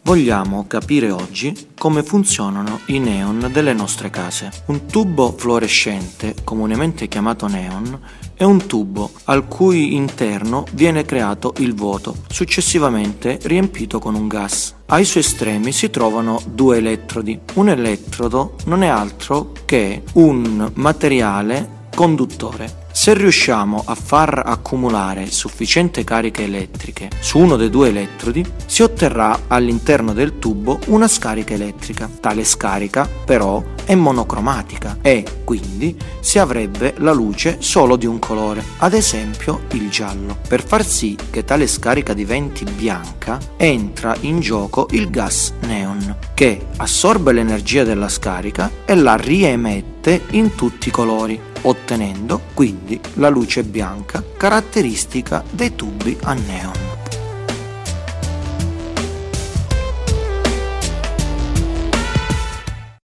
Vogliamo capire oggi come funzionano i neon delle nostre case. Un tubo fluorescente, comunemente chiamato neon, è un tubo al cui interno viene creato il vuoto, successivamente riempito con un gas. Ai suoi estremi si trovano due elettrodi. Un elettrodo non è altro che un materiale conduttore. Se riusciamo a far accumulare sufficiente cariche elettriche su uno dei due elettrodi, si otterrà all'interno del tubo una scarica elettrica. Tale scarica, però, è monocromatica e quindi si avrebbe la luce solo di un colore, ad esempio il giallo. Per far sì che tale scarica diventi bianca, entra in gioco il gas neon, che assorbe l'energia della scarica e la riemette in tutti i colori, ottenendo quindi la luce bianca caratteristica dei tubi a neon.